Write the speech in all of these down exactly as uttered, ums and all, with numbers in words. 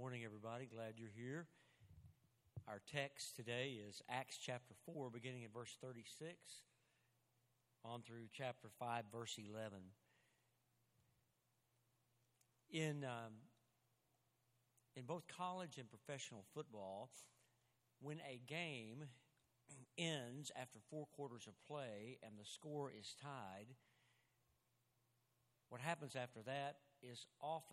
morning, everybody. Glad you're here. Our text today is Acts chapter four, beginning in verse thirty-six, on through chapter five, verse eleven. In um, in both college and professional football, when a game ends after four quarters of play and the score is tied, what happens after that is often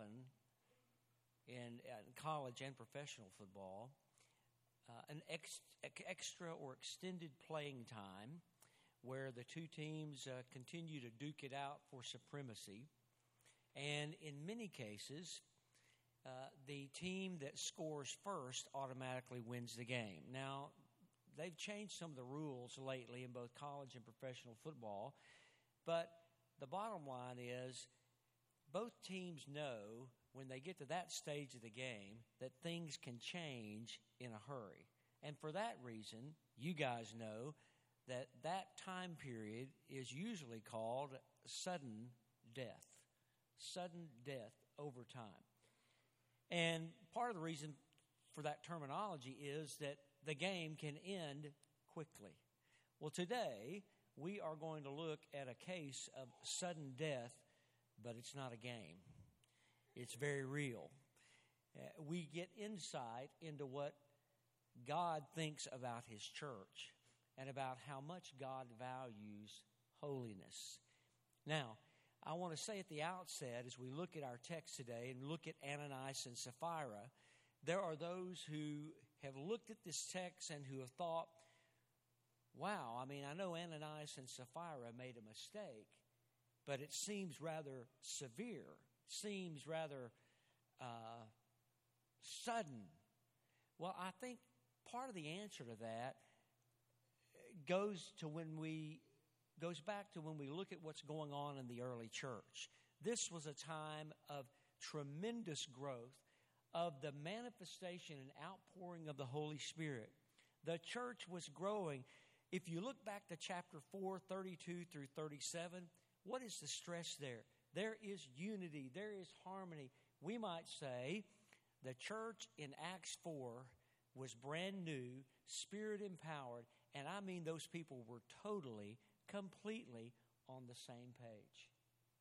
in, in college and professional football uh, an ex, extra or extended playing time where the two teams uh, continue to duke it out for supremacy. And in many cases, uh, the team that scores first automatically wins the game. Now, they've changed some of the rules lately in both college and professional football, but the bottom line is both teams know when they get to that stage of the game that things can change in a hurry. And for that reason, you guys know that that time period is usually called sudden death. Sudden death over time. And part of the reason for that terminology is that the game can end quickly. Well, today we are going to look at a case of sudden death, but it's not a game. It's very real. Uh, we get insight into what God thinks about His church and about how much God values holiness. Now, I want to say at the outset, as we look at our text today and look at Ananias and Sapphira, there are those who have looked at this text and who have thought, wow, I mean, I know Ananias and Sapphira made a mistake, but it seems rather severe, seems rather uh, sudden. Well, I think part of the answer to that goes to when we goes back to when we look at what's going on in the early church. This was a time of tremendous growth, of the manifestation and outpouring of the Holy Spirit. The church was growing. If you look back to chapter four, thirty-two through thirty-seven, what is the stress there? There is unity. There is harmony. We might say the church in Acts four was brand new, Spirit-empowered, and I mean those people were totally, completely on the same page.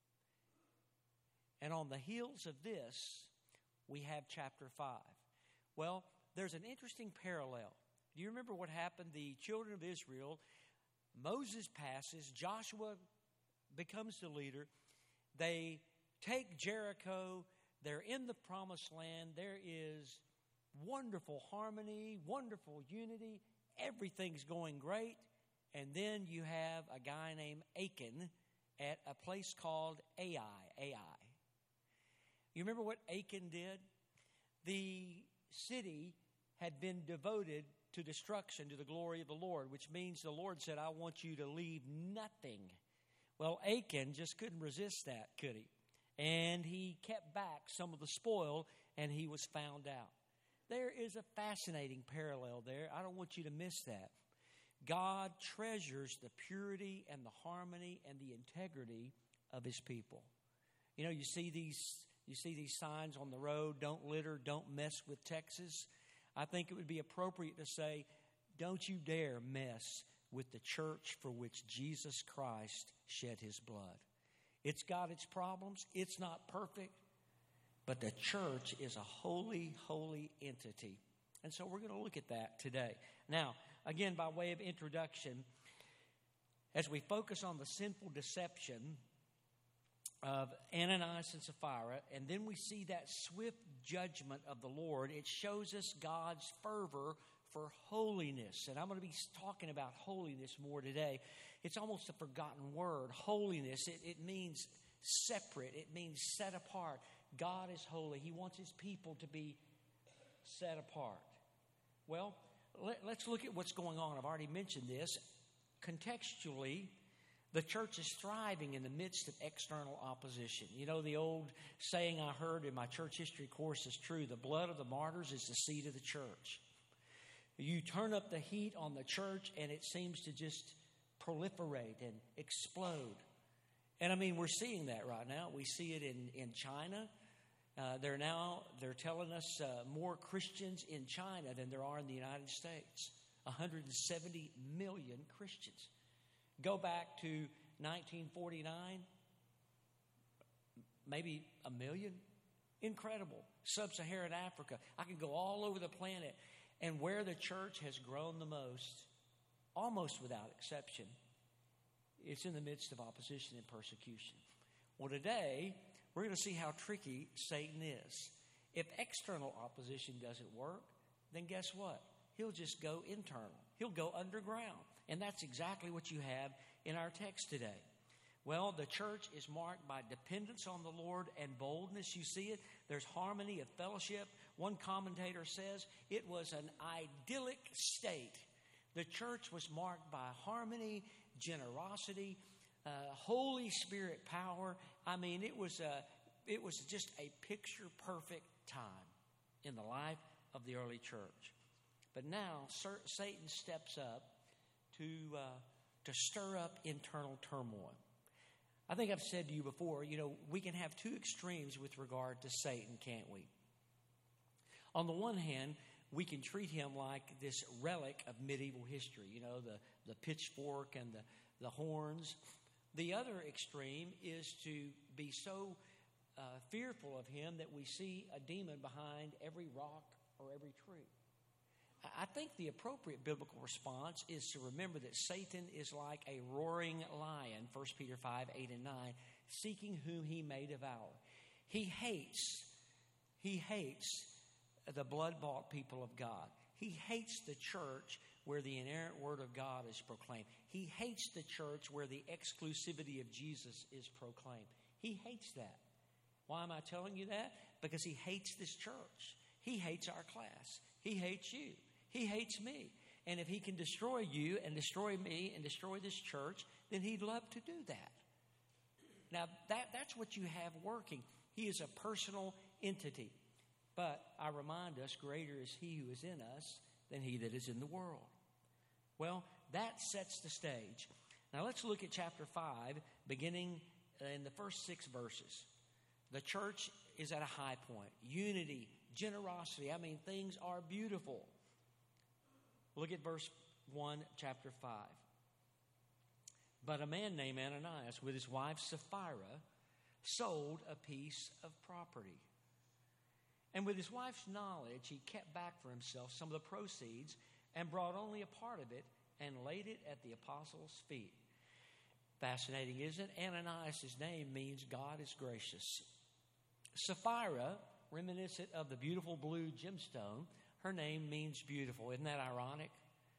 And on the heels of this, we have chapter five. Well, there's an interesting parallel. Do you remember what happened? The children of Israel, Moses passes, Joshua becomes the leader. They take Jericho. They're in the promised land. There is wonderful harmony, wonderful unity. Everything's going great. And then you have a guy named Achan at a place called Ai. Ai. You remember what Achan did? The city had been devoted to destruction to the glory of the Lord, which means the Lord said, I want you to leave nothing. Well, Achan just couldn't resist that, could he? And he kept back some of the spoil, and he was found out. There is a fascinating parallel there. I don't want you to miss that. God treasures the purity and the harmony and the integrity of His people. You know, you see these you see these signs on the road, don't litter, don't mess with Texas. I think it would be appropriate to say, don't you dare mess with the church for which Jesus Christ shed His blood. It's got its problems. It's not perfect. But the church is a holy, holy entity. And so we're going to look at that today. Now, again, by way of introduction, as we focus on the sinful deception of Ananias and Sapphira, and then we see that swift judgment of the Lord, it shows us God's fervor for holiness. And I'm going to be talking about holiness more today. It's almost a forgotten word, holiness. It, it means separate. It means set apart. God is holy. He wants His people to be set apart. Well, let, let's look at what's going on. I've already mentioned this. Contextually, the church is thriving in the midst of external opposition. You know, the old saying I heard in my church history course is true. The blood of the martyrs is the seed of the church. You turn up the heat on the church and it seems to just proliferate and explode. And I mean, we're seeing that right now. We see it in, in China. Uh, they're now, they're telling us uh, more Christians in China than there are in the United States. one hundred seventy million Christians. Go back to nineteen forty-nine, maybe a million. Incredible. Sub-Saharan Africa. I can go all over the planet. And where the church has grown the most, almost without exception, it's in the midst of opposition and persecution. Well, today, we're going to see how tricky Satan is. If external opposition doesn't work, then guess what? He'll just go internal. He'll go underground. And that's exactly what you have in our text today. Well, the church is marked by dependence on the Lord and boldness. You see it. There's harmony of fellowship. One commentator says it was an idyllic state. The church was marked by harmony, generosity, uh, Holy Spirit power. I mean, it was a, it was just a picture-perfect time in the life of the early church. But now Satan steps up to uh, to stir up internal turmoil. I think I've said to you before, you know, we can have two extremes with regard to Satan, can't we? On the one hand, we can treat him like this relic of medieval history, you know, the, the pitchfork and the, the horns. The other extreme is to be so uh, fearful of him that we see a demon behind every rock or every tree. I think the appropriate biblical response is to remember that Satan is like a roaring lion, First Peter five, eight, and nine, seeking whom he may devour. He hates, he hates the blood-bought people of God. He hates the church where the inerrant word of God is proclaimed. He hates the church where the exclusivity of Jesus is proclaimed. He hates that. Why am I telling you that? Because he hates this church. He hates our class. He hates you. He hates me. And if he can destroy you and destroy me and destroy this church, then he'd love to do that. Now, that, that's what you have working. He is a personal entity. But I remind us, greater is he who is in us than he that is in the world. Well, that sets the stage. Now, let's look at chapter five, beginning in the first six verses. The church is at a high point. Unity, generosity. I mean, things are beautiful. Look at verse one, chapter five. But a man named Ananias with his wife Sapphira sold a piece of property. And with his wife's knowledge, he kept back for himself some of the proceeds and brought only a part of it and laid it at the apostles' feet. Fascinating, isn't it? Ananias' name means God is gracious. Sapphira, reminiscent of the beautiful blue gemstone, her name means beautiful. Isn't that ironic?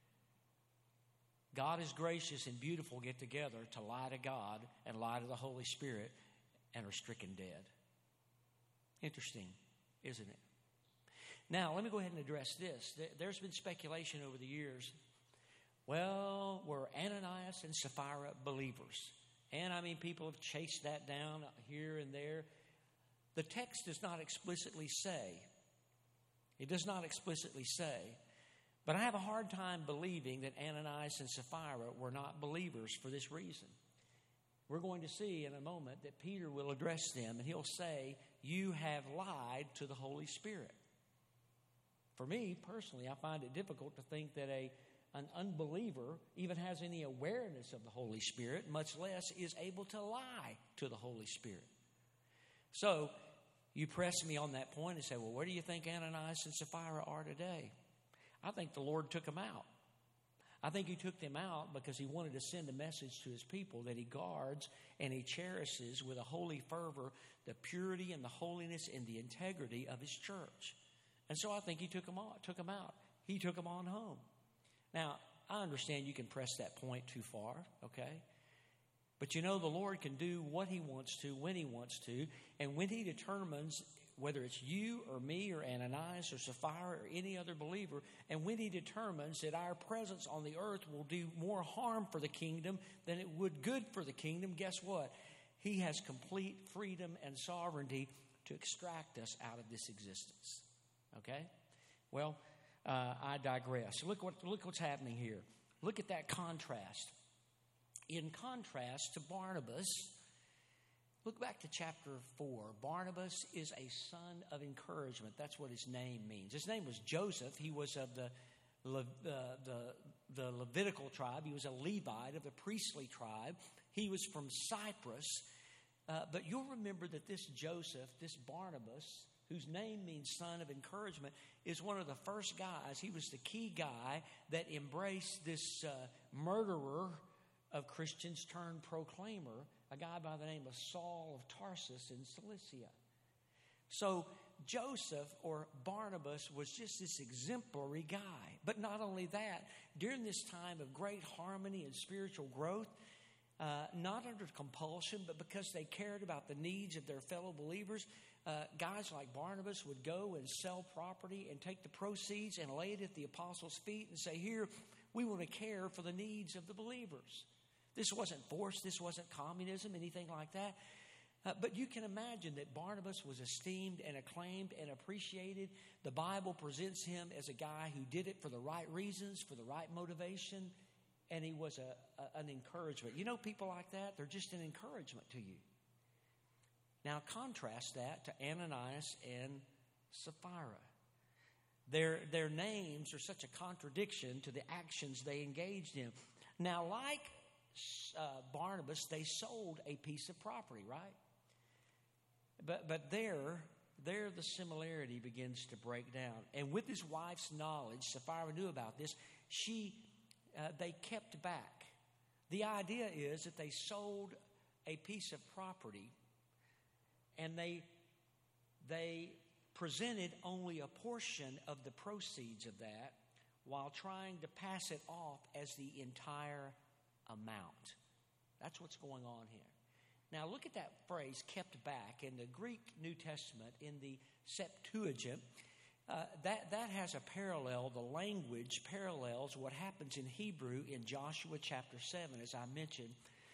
God is gracious and beautiful get together to lie to God and lie to the Holy Spirit and are stricken dead. Interesting, isn't it? Now, let me go ahead and address this. There's been speculation over the years. Well, were Ananias and Sapphira believers? And I mean, people have chased that down here and there. The text does not explicitly say. It does not explicitly say. But I have a hard time believing that Ananias and Sapphira were not believers for this reason. We're going to see in a moment that Peter will address them and he'll say, you have lied to the Holy Spirit. For me, personally, I find it difficult to think that a an unbeliever even has any awareness of the Holy Spirit, much less is able to lie to the Holy Spirit. So, you press me on that point and say, well, where do you think Ananias and Sapphira are today? I think the Lord took them out. I think he took them out because he wanted to send a message to his people that he guards and he cherishes with a holy fervor the purity and the holiness and the integrity of his church. And so I think he took them out. Took them out. He took them on home. Now, I understand you can press that point too far, okay? But you know the Lord can do what he wants to, when he wants to, and when he determines whether it's you or me or Ananias or Sapphira or any other believer, and when he determines that our presence on the earth will do more harm for the kingdom than it would good for the kingdom, guess what? He has complete freedom and sovereignty to extract us out of this existence. Okay? Well, uh, I digress. Look what look what's happening here. Look at that contrast. In contrast to Barnabas, Look back to chapter four. Barnabas is a son of encouragement. That's what his name means. His name was Joseph. He was of the Le, uh, the, the Levitical tribe. He was a Levite of the priestly tribe. He was from Cyprus. Uh, but you'll remember that this Joseph, this Barnabas, whose name means son of encouragement, is one of the first guys. He was the key guy that embraced this uh, murderer of Christians turned proclaimer, a guy by the name of Saul of Tarsus in Cilicia. So Joseph, or Barnabas, was just this exemplary guy. But not only that, during this time of great harmony and spiritual growth, uh, not under compulsion, but because they cared about the needs of their fellow believers, uh, guys like Barnabas would go and sell property and take the proceeds and lay it at the apostles' feet and say, here, we want to care for the needs of the believers. This wasn't force. This wasn't communism, anything like that. Uh, but you can imagine that Barnabas was esteemed and acclaimed and appreciated. The Bible presents him as a guy who did it for the right reasons, for the right motivation, and he was a, a, an encouragement. You know people like that? They're just an encouragement to you. Now contrast that to Ananias and Sapphira. Their, their names are such a contradiction to the actions they engaged in. Now, like uh, Barnabas, they sold a piece of property, right? But but there, there the similarity begins to break down. And with his wife's knowledge, Sapphira knew about this, she, uh, they kept back. The idea is that they sold a piece of property and they they presented only a portion of the proceeds of that while trying to pass it off as the entire amount. That's what's going on here. Now look at that phrase, kept back. In the Greek New Testament, in the Septuagint, uh, that, that has a parallel. The language parallels what happens in Hebrew in Joshua chapter seven, as I mentioned,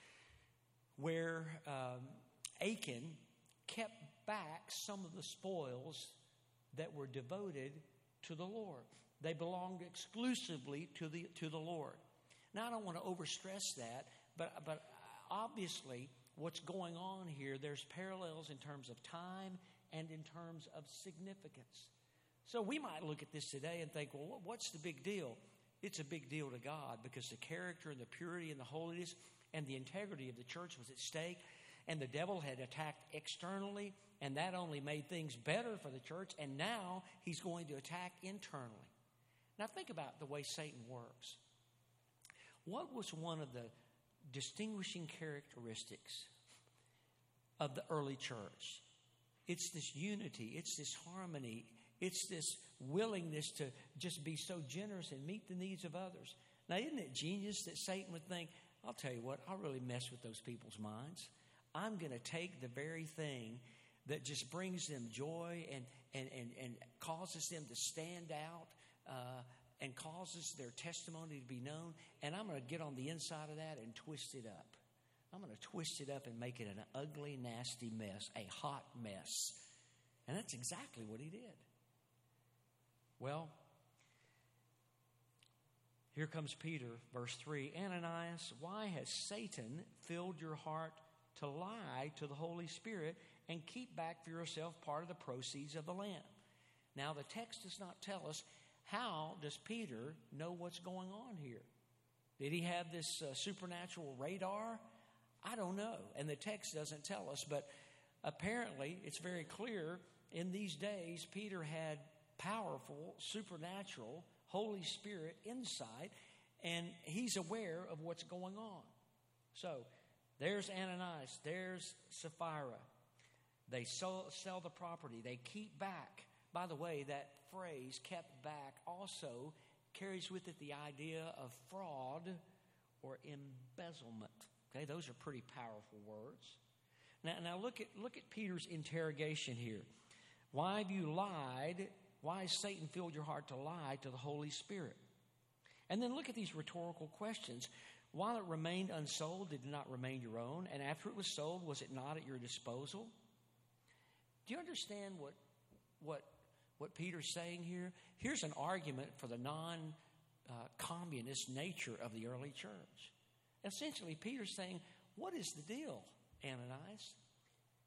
where um, Achan kept back some of the spoils that were devoted to the Lord. They belonged exclusively to the to the Lord. Now, I don't want to overstress that, but but obviously what's going on here, there's parallels in terms of time and in terms of significance. So we might look at this today and think, well, what's the big deal? It's a big deal to God because the character and the purity and the holiness and the integrity of the church was at stake. And the devil had attacked externally, and that only made things better for the church. And now he's going to attack internally. Now think about the way Satan works. What was one of the distinguishing characteristics of the early church? It's this unity. It's this harmony. It's this willingness to just be so generous and meet the needs of others. Now, isn't it genius that Satan would think, I'll tell you what, I'll really mess with those people's minds. I'm going to take the very thing that just brings them joy and, and, and, and causes them to stand out uh, and causes their testimony to be known, and I'm going to get on the inside of that and twist it up. I'm going to twist it up and make it an ugly, nasty mess, a hot mess. And that's exactly what he did. Well, here comes Peter, verse three. Ananias, why has Satan filled your heart to lie to the Holy Spirit and keep back for yourself part of the proceeds of the land? Now, the text does not tell us, how does Peter know what's going on here? Did he have this uh, supernatural radar? I don't know. And the text doesn't tell us. But apparently, it's very clear in these days, Peter had powerful, supernatural, Holy Spirit insight, and he's aware of what's going on. So, there's Ananias. There's Sapphira. They sell, sell the property. They keep back. By the way, that phrase, kept back, also carries with it the idea of fraud or embezzlement. Okay, those are pretty powerful words. Now, now look at look at Peter's interrogation here. Why have you lied? Why has Satan filled your heart to lie to the Holy Spirit? And then look at these rhetorical questions. While it remained unsold, did it not remain your own? And after it was sold, was it not at your disposal? Do you understand what what what Peter's saying here? Here's an argument for the non-communist uh, nature of the early church. Essentially, Peter's saying, what is the deal, Ananias?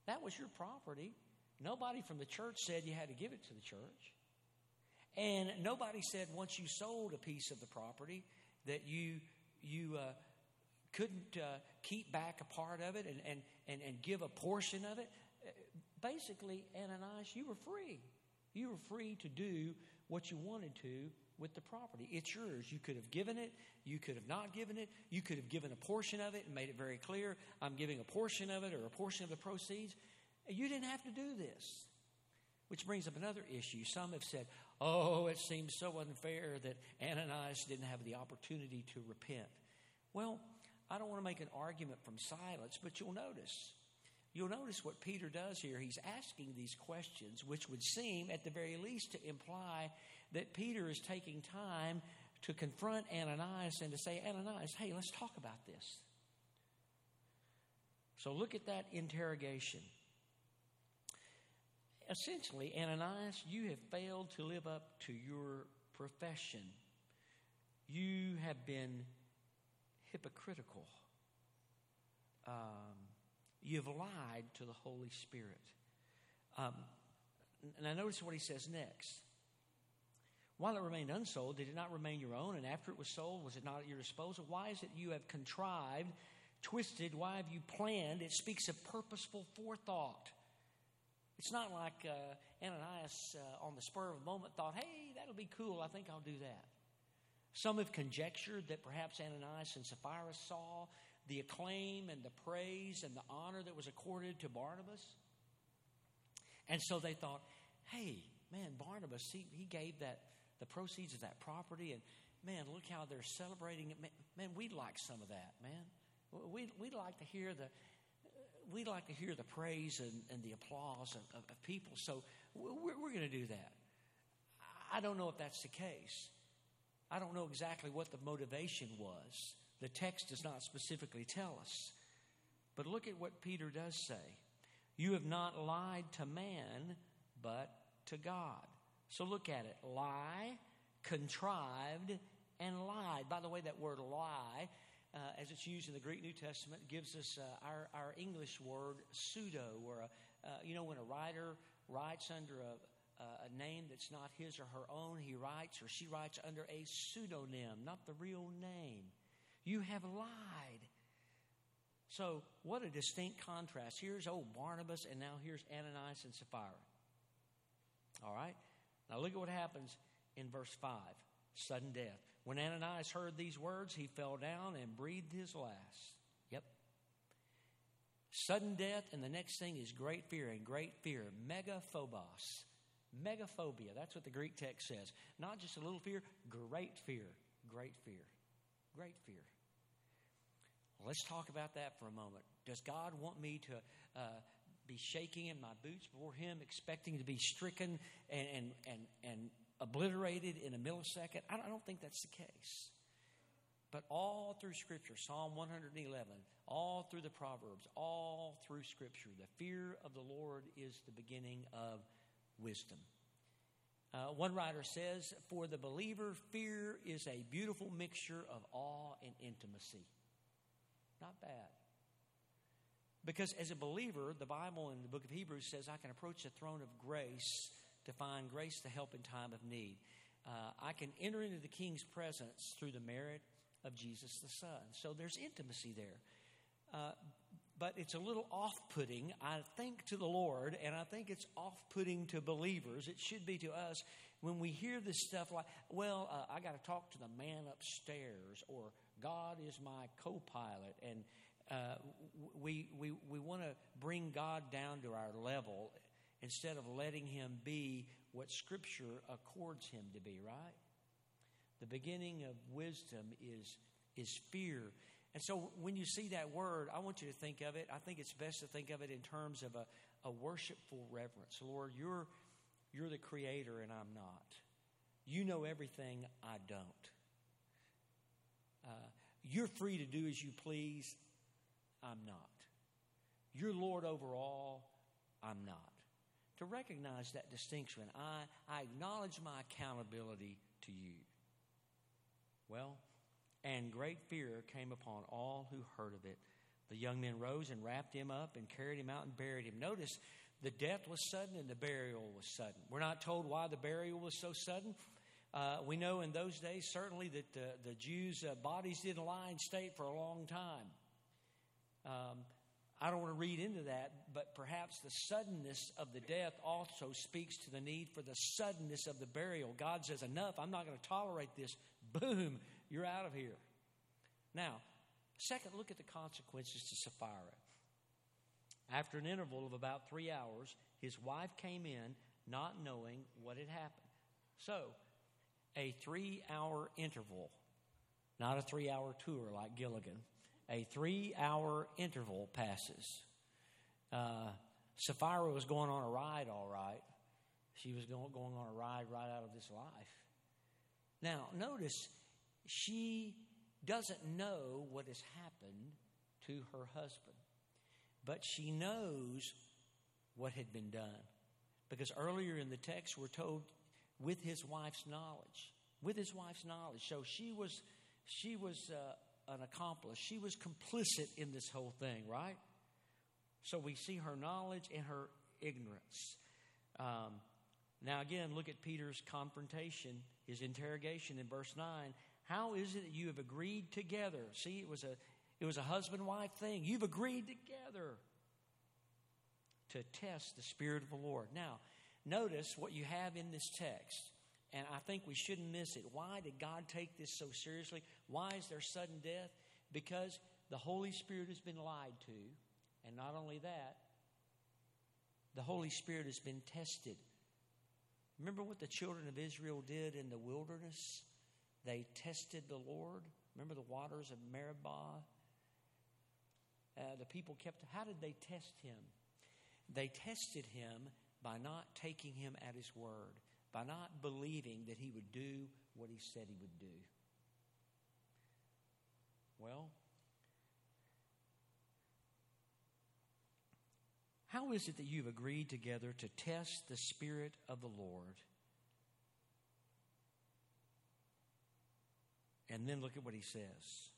That was your property. Nobody from the church said you had to give it to the church. And nobody said once you sold a piece of the property that you you uh, couldn't uh, keep back a part of it and, and, and, and give a portion of it. Basically, Ananias, you were free. You were free to do what you wanted to with the property. It's yours. You could have given it. You could have not given it. You could have given a portion of it and made it very clear, I'm giving a portion of it or a portion of the proceeds. You didn't have to do this. Which brings up another issue. Some have said, oh, it seems so unfair that Ananias didn't have the opportunity to repent. Well, I don't want to make an argument from silence, but you'll notice. You'll notice what Peter does here. He's asking these questions, which would seem, at the very least, to imply that Peter is taking time to confront Ananias and to say, Ananias, hey, let's talk about this. So look at that interrogation. Essentially, Ananias, you have failed to live up to your profession. You have been hypocritical. Um, you've lied to the Holy Spirit. Um, and I notice what he says next. While it remained unsold, did it not remain your own? And after it was sold, was it not at your disposal? Why is it you have contrived, twisted? Why have you planned? It speaks of purposeful forethought. It's not like uh, Ananias uh, on the spur of a moment thought, hey, that'll be cool. I think I'll do that. Some have conjectured that perhaps Ananias and Sapphira saw the acclaim and the praise and the honor that was accorded to Barnabas. And so they thought, hey, man, Barnabas, he, he gave that the proceeds of that property. And, man, look how they're celebrating it. Man, man we'd like some of that, man. We'd, we'd like to hear the... We'd like to hear the praise and, and the applause of, of, of people, so we're, we're going to do that. I don't know if that's the case. I don't know exactly what the motivation was. The text does not specifically tell us. But look at what Peter does say. You have not lied to man, but to God. So look at it. Lie, contrived, and lied. By the way, that word lie, Uh, as it's used in the Greek New Testament, gives us uh, our, our English word pseudo, or a, uh, you know, when a writer writes under a, uh, a name that's not his or her own, he writes or she writes under a pseudonym, not the real name. You have lied. So what a distinct contrast. Here's old Barnabas, and now here's Ananias and Sapphira. All right? Now look at what happens in verse five. Sudden death. When Ananias heard these words, he fell down and breathed his last. Yep. Sudden death, and the next thing is great fear, and great fear, megaphobos. Megaphobia, that's what the Greek text says. Not just a little fear, great fear, great fear, great fear. Well, let's talk about that for a moment. Does God want me to uh, be shaking in my boots before Him, expecting to be stricken and and and and obliterated in a millisecond? I don't think that's the case. But all through Scripture, Psalm one eleven, all through the Proverbs, all through Scripture, the fear of the Lord is the beginning of wisdom. Uh, one writer says, for the believer, fear is a beautiful mixture of awe and intimacy. Not bad. Because as a believer, the Bible in the book of Hebrews says, I can approach the throne of grace to find grace to help in time of need. Uh, I can enter into the King's presence through the merit of Jesus the Son. So there's intimacy there. Uh, but it's a little off-putting, I think, to the Lord, and I think it's off-putting to believers. It should be to us when we hear this stuff like, well, uh, I got to talk to the man upstairs, or God is my co-pilot, and uh, we, we, we want to bring God down to our level instead of letting Him be what Scripture accords Him to be, right? The beginning of wisdom is, is fear. And so when you see that word, I want you to think of it. I think it's best to think of it in terms of a, a worshipful reverence. Lord, you're, you're the Creator and I'm not. You know everything, I don't. Uh, you're free to do as you please, I'm not. You're Lord over all, I'm not. To recognize that distinction, I, I acknowledge my accountability to you. Well, and great fear came upon all who heard of it. The young men rose and wrapped him up and carried him out and buried him. Notice the death was sudden and the burial was sudden. We're not told why the burial was so sudden. Uh, we know in those days certainly that the, the Jews' uh, bodies didn't lie in state for a long time. Um, I don't want to read into that, but perhaps the suddenness of the death also speaks to the need for the suddenness of the burial. God says, enough, I'm not going to tolerate this. Boom, you're out of here. Now, second, look at the consequences to Sapphira. After an interval of about three hours, his wife came in not knowing what had happened. So, a three-hour interval, not a three-hour tour like Gilligan. A three-hour interval passes. Uh, Sapphira was going on a ride, all right. She was going, going on a ride right out of this life. Now, notice, she doesn't know what has happened to her husband. But she knows what had been done. Because earlier in the text, we're told with his wife's knowledge. With his wife's knowledge. So she was, she was uh, an accomplice. She was complicit in this whole thing, right? So we see her knowledge and her ignorance. Um, now again, look at Peter's confrontation, his interrogation in verse nine. How is it that you have agreed together? See, it was a it was a husband-wife thing. You've agreed together to test the Spirit of the Lord. Now, notice what you have in this text, and I think we shouldn't miss it. Why did God take this so seriously? Why is there sudden death? Because the Holy Spirit has been lied to, and not only that, the Holy Spirit has been tested. Remember what the children of Israel did in the wilderness? They tested the Lord. Remember the waters of Meribah? Uh, the people kept, how did they test him? They tested him by not taking him at his word, by not believing that he would do what he said he would do. Well, how is it that you've agreed together to test the Spirit of the Lord? And then look at what he says.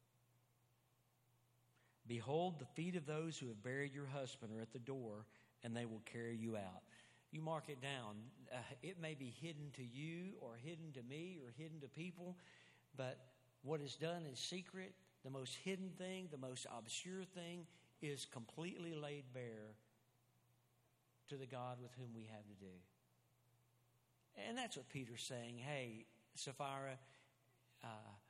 Behold, the feet of those who have buried your husband are at the door, and they will carry you out. You mark it down. Uh, it may be hidden to you or hidden to me or hidden to people, but what is done in secret, the most hidden thing, the most obscure thing, is completely laid bare to the God with whom we have to do. And that's what Peter's saying. Hey, Sapphira, uh,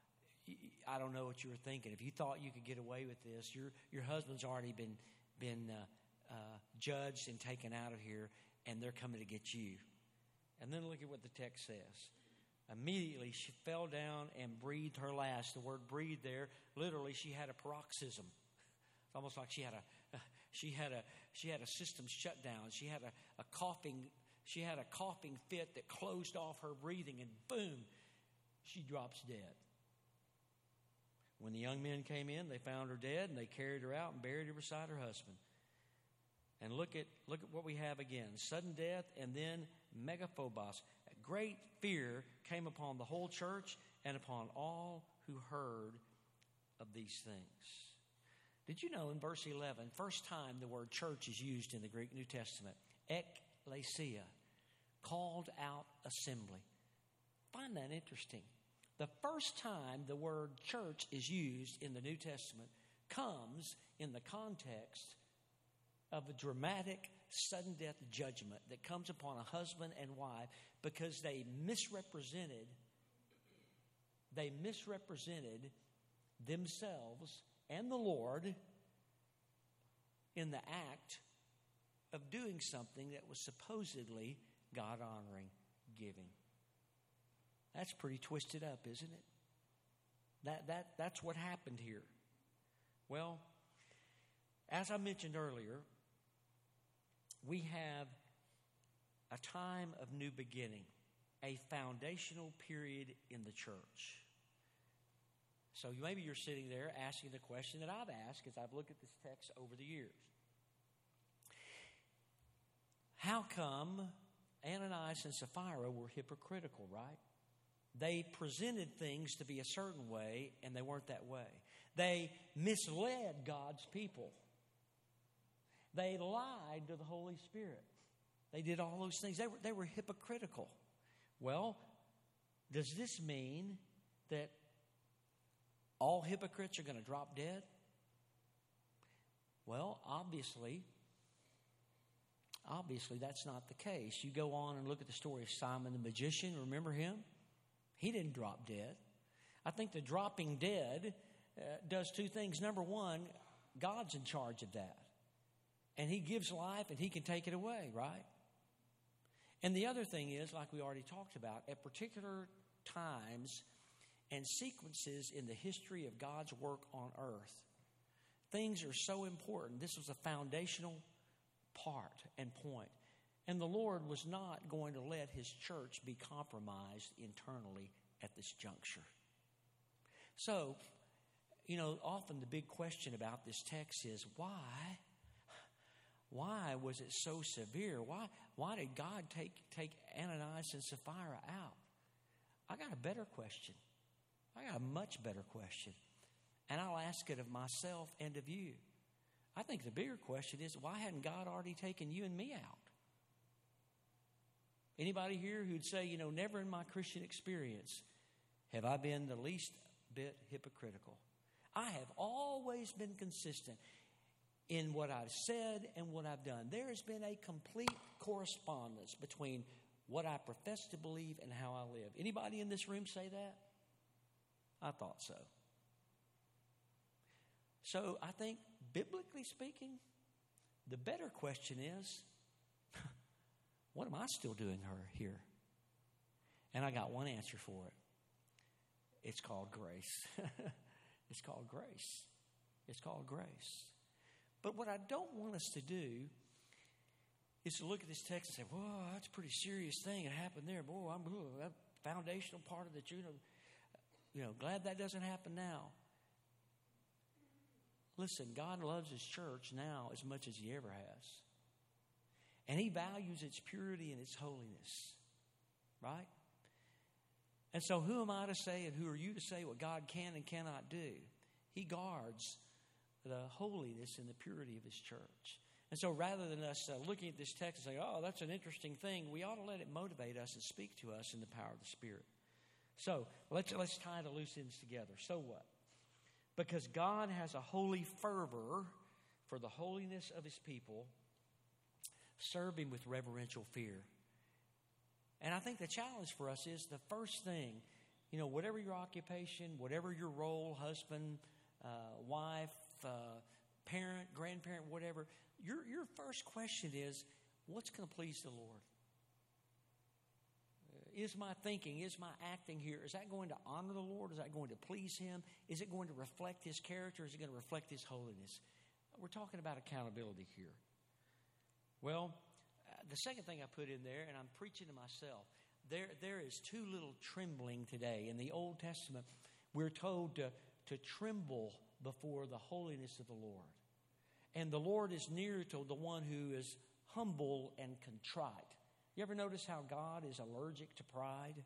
I don't know what you were thinking. If you thought you could get away with this, your your husband's already been been uh, uh, judged and taken out of here, and they're coming to get you. And then look at what the text says. Immediately she fell down and breathed her last. The word "breathe" there, literally, she had a paroxysm. It's almost like she had a she had a she had a system shutdown. She had a, a coughing she had a coughing fit that closed off her breathing, and boom, she drops dead. When the young men came in, they found her dead, and they carried her out and buried her beside her husband. And look at look at what we have again. Sudden death, and then megaphobos. A great fear came upon the whole church and upon all who heard of these things. Did you know in verse eleven, first time the word church is used in the Greek New Testament, ekklesia, called out assembly. Find that interesting. The first time the word church is used in the New Testament comes in the context of a dramatic sudden death judgment that comes upon a husband and wife because they misrepresented they misrepresented themselves and the Lord in the act of doing something that was supposedly God-honoring, giving. That's pretty twisted up, isn't it? That that that's what happened here. Well, as I mentioned earlier, we have a time of new beginning, a foundational period in the church. So maybe you're sitting there asking the question that I've asked as I've looked at this text over the years. How come Ananias and Sapphira were hypocritical, right? They presented things to be a certain way, and they weren't that way. They misled God's people. They lied to the Holy Spirit. They did all those things. They were, they were hypocritical. Well, does this mean that all hypocrites are going to drop dead? Well, obviously, obviously that's not the case. You go on and look at the story of Simon the magician. Remember him? He didn't drop dead. I think the dropping dead uh, does two things. Number one, God's in charge of that. And He gives life and He can take it away, right? And the other thing is, like we already talked about, at particular times and sequences in the history of God's work on earth, things are so important. This was a foundational part and point. And the Lord was not going to let His church be compromised internally at this juncture. So, you know, often the big question about this text is, why? Why was it so severe? Why, why did God take, take Ananias and Sapphira out? I got a better question. I got a much better question. And I'll ask it of myself and of you. I think the bigger question is, why hadn't God already taken you and me out? Anybody here who'd say, you know, never in my Christian experience have I been the least bit hypocritical. I have always been consistent in what I've said and what I've done. There has been a complete correspondence between what I profess to believe and how I live. Anybody in this room say that? I thought so. So I think, biblically speaking, the better question is, what am I still doing here? And I got one answer for it. It's called grace. It's called grace. It's called grace. But what I don't want us to do is to look at this text and say, whoa, that's a pretty serious thing. It happened there. Boy, I'm ooh, that foundational part of the Judah. You know, glad that doesn't happen now. Listen, God loves His church now as much as He ever has. And He values its purity and its holiness. Right? And so who am I to say and who are you to say what God can and cannot do? He guards the holiness and the purity of His church. And so rather than us uh, looking at this text and saying, oh, that's an interesting thing, we ought to let it motivate us and speak to us in the power of the Spirit. So let's, let's tie the loose ends together. So what? Because God has a holy fervor for the holiness of His people, serve Him with reverential fear. And I think the challenge for us is the first thing, you know, whatever your occupation, whatever your role, husband, uh, wife, uh, parent, grandparent, whatever, your, your first question is, what's going to please the Lord? Is my thinking, is my acting here, is that going to honor the Lord? Is that going to please Him? Is it going to reflect His character? Is it going to reflect His holiness? We're talking about accountability here. Well, uh, the second thing I put in there, and I'm preaching to myself, there, there is too little trembling today. In the Old Testament, we're told to, to tremble before the holiness of the Lord. And the Lord is near to the one who is humble and contrite. You ever notice how God is allergic to pride?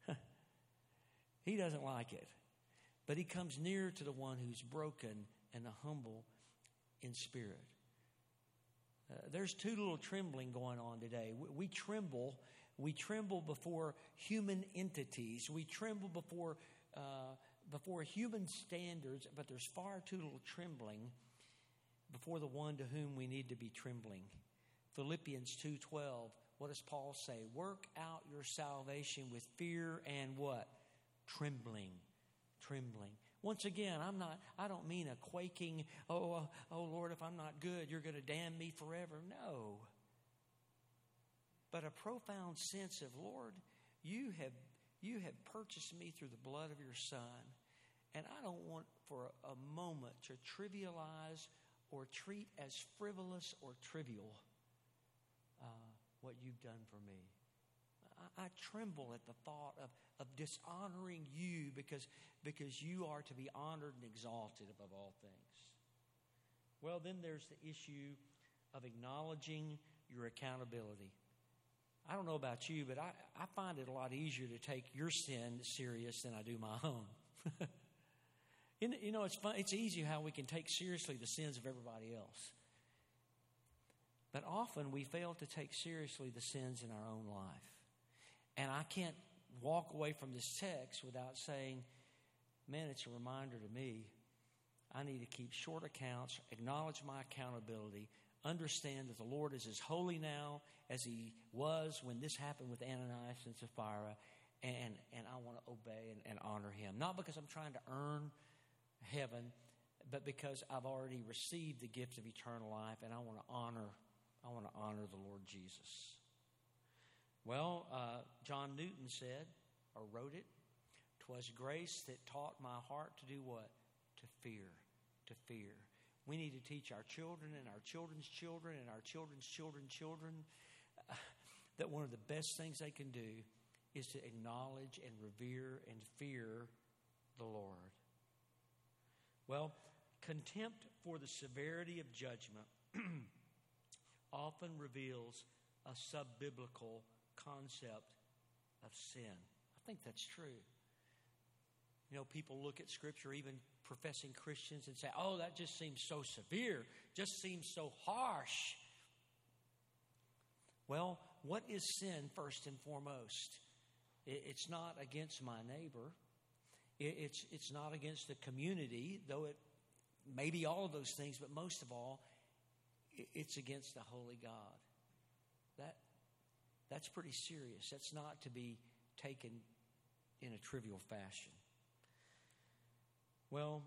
He doesn't like it. But He comes near to the one who's broken and the humble in spirit. Uh, there's too little trembling going on today. We, we tremble. We tremble before human entities. We tremble before uh, before human standards, but there's far too little trembling before the one to whom we need to be trembling. Philippians two twelve. What does Paul say? Work out your salvation with fear and what? Trembling. Trembling. Once again, I'm not, I don't mean a quaking, oh, uh, oh Lord, if I'm not good, you're going to damn me forever. No. But a profound sense of, Lord, you have, you have purchased me through the blood of your Son. And I don't want for a, a moment to trivialize or treat as frivolous or trivial uh, what you've done for me. I, I tremble at the thought of, of dishonoring you because, because you are to be honored and exalted above all things. Well, then there's the issue of acknowledging your accountability. I don't know about you, but I, I find it a lot easier to take your sin serious than I do my own. You know, it's fun. It's easy how we can take seriously the sins of everybody else. But often we fail to take seriously the sins in our own life. And I can't walk away from this text without saying, man, it's a reminder to me. I need to keep short accounts, acknowledge my accountability, understand that the Lord is as holy now as he was when this happened with Ananias and Sapphira, and, and I want to obey and, and honor him. Not because I'm trying to earn heaven, but because I've already received the gift of eternal life, and I want to honor, I want to honor the Lord Jesus. Well, uh, John Newton said, or wrote it, "'Twas grace that taught my heart to do what? To fear, to fear." We need to teach our children and our children's children and our children's children's children uh, that one of the best things they can do is to acknowledge and revere and fear the Lord. Well, contempt for the severity of judgment often reveals a sub-biblical concept of sin. I think that's true. You know, people look at Scripture, even professing Christians, and say, oh, that just seems so severe, just seems so harsh. Well, what is sin first and foremost? It's not against my neighbor. It's, it's not against the community, though it may be all of those things, but most of all, it's against the holy God. That, that's pretty serious. That's not to be taken in a trivial fashion. Well,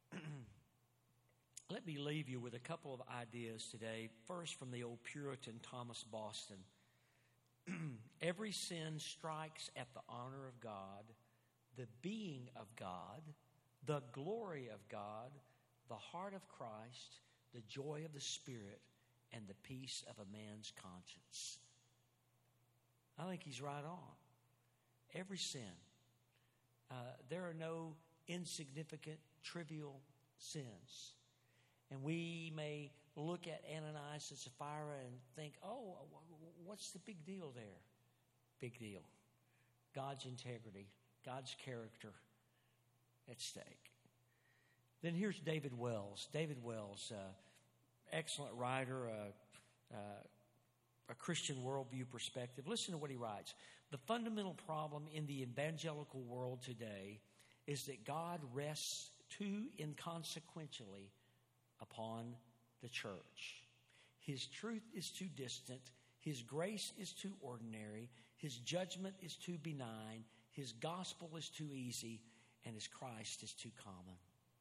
let me leave you with a couple of ideas today. First, from the old Puritan Thomas Boston. Every sin strikes at the honor of God, the being of God, the glory of God, the heart of Christ, the joy of the Spirit, and the peace of a man's conscience. I think he's right on. Every sin. Uh, there are no insignificant, trivial sins. And we may look at Ananias and Sapphira and think, oh, what's the big deal there? Big deal. God's integrity, God's character at stake. Then here's David Wells. David Wells, uh, excellent writer, uh, uh, a Christian worldview perspective. Listen to what he writes. The fundamental problem in the evangelical world today is that God rests too inconsequentially upon the church. His truth is too distant. His grace is too ordinary. His judgment is too benign. His gospel is too easy. And his Christ is too common.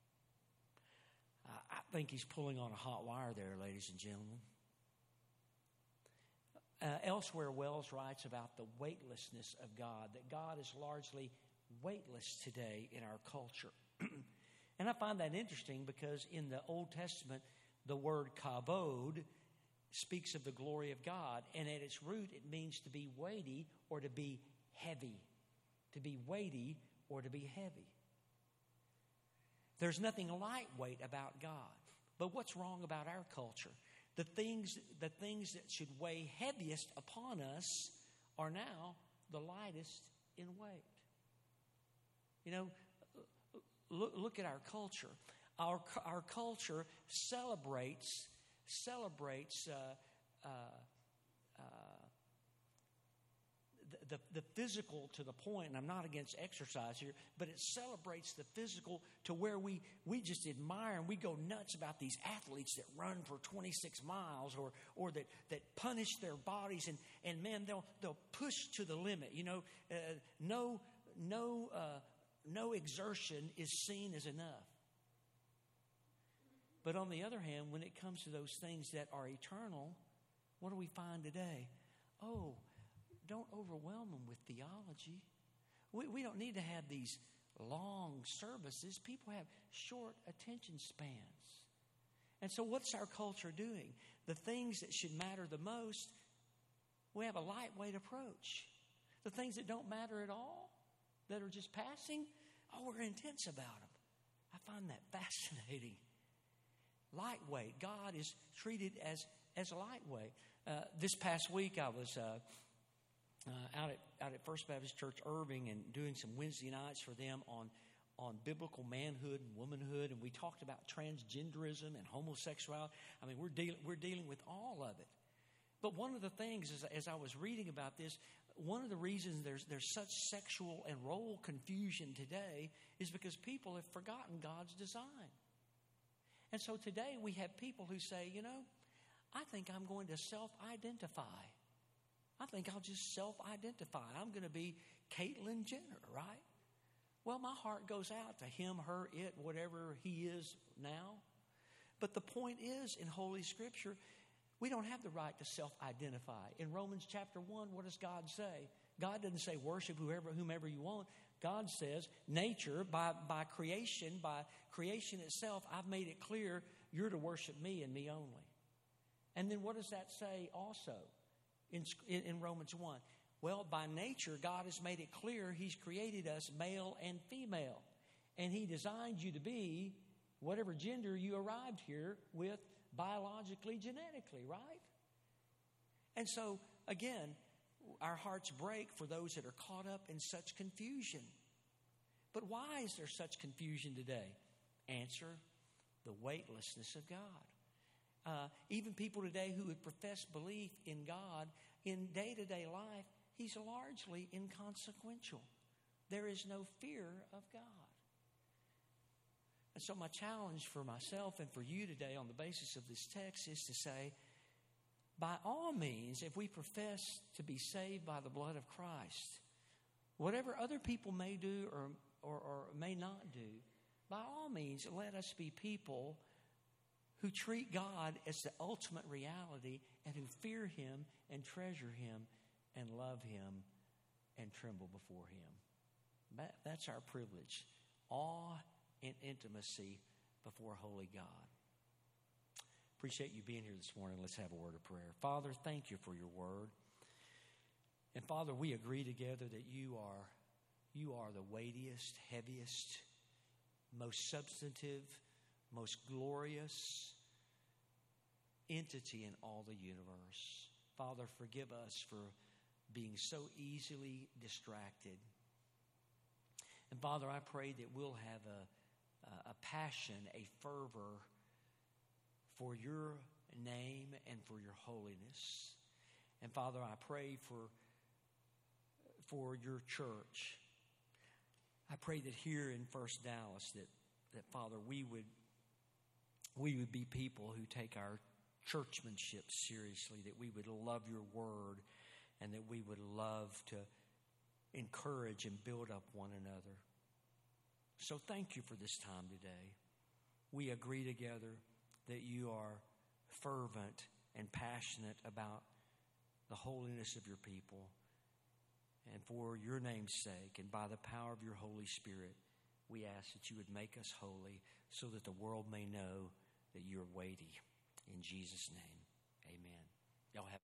I think he's pulling on a hot wire there, ladies and gentlemen. Uh, elsewhere, Wells writes about the weightlessness of God, that God is largely weightless today in our culture. And I find that interesting because in the Old Testament, the word kavod speaks of the glory of God, and at its root, it means to be weighty or to be heavy. To be weighty or to be heavy. There's nothing lightweight about God. But what's wrong about our culture? The things, the things that should weigh heaviest upon us are now the lightest in weight. You know, look, look at our culture. Our our culture celebrates celebrates uh, uh, uh, the, the the physical to the point, and I'm not against exercise here, but it celebrates the physical to where we we just admire and we go nuts about these athletes that run for twenty-six miles or or that, that punish their bodies and, and man they'll they'll push to the limit. You know, uh, no no uh, no exertion is seen as enough. But on the other hand, when it comes to those things that are eternal, what do we find today? Oh, don't overwhelm them with theology. We, we don't need to have these long services. People have short attention spans. And so what's our culture doing? The things that should matter the most, we have a lightweight approach. The things that don't matter at all, that are just passing, oh, we're intense about them. I find that fascinating. Lightweight. God is treated as, as lightweight. Uh, this past week I was... Uh, Uh, out at out at First Baptist Church Irving and doing some Wednesday nights for them on on biblical manhood and womanhood, and we talked about transgenderism and homosexuality. I mean, we're dealing we're dealing with all of it. But one of the things is, as I was reading about this, one of the reasons there's there's such sexual and role confusion today is because people have forgotten God's design. And so today we have people who say, you know, I think I'm going to self-identify. I think I'll just self-identify. I'm going to be Caitlyn Jenner, right? Well, my heart goes out to him, her, it, whatever he is now. But the point is, in Holy Scripture, we don't have the right to self-identify. In Romans chapter one, what does God say? God doesn't say worship whoever, whomever you want. God says nature, by, by creation, by creation itself, I've made it clear you're to worship me and me only. And then what does that say also in, in, in Romans one? Well, by nature, God has made it clear He's created us male and female. And He designed you to be whatever gender you arrived here with biologically, genetically, right? And so, again, our hearts break for those that are caught up in such confusion. But why is there such confusion today? Answer, the weightlessness of God. Uh, even people today who would profess belief in God, in day-to-day life, He's largely inconsequential. There is no fear of God. And so my challenge for myself and for you today on the basis of this text is to say, by all means, if we profess to be saved by the blood of Christ, whatever other people may do or, or, or may not do, by all means, let us be people who treat God as the ultimate reality and who fear Him and treasure Him and love Him and tremble before Him. That, that's our privilege. Awe and intimacy before holy God. Appreciate you being here this morning. Let's have a word of prayer. Father, thank you for your word. And Father, we agree together that you are, you are the weightiest, heaviest, most substantive, most glorious entity in all the universe. Father, forgive us for being so easily distracted. And Father, I pray that we'll have a, a passion, a fervor for your name and for your holiness. And Father, I pray for, for your church. I pray that here in First Dallas that, that Father, we would, we would be people who take our churchmanship seriously, that we would love your word, and that we would love to encourage and build up one another. So thank you for this time today. We agree together that you are fervent and passionate about the holiness of your people. And for your name's sake and by the power of your Holy Spirit, we ask that you would make us holy so that the world may know that you are weighty. In Jesus' name, amen. Y'all have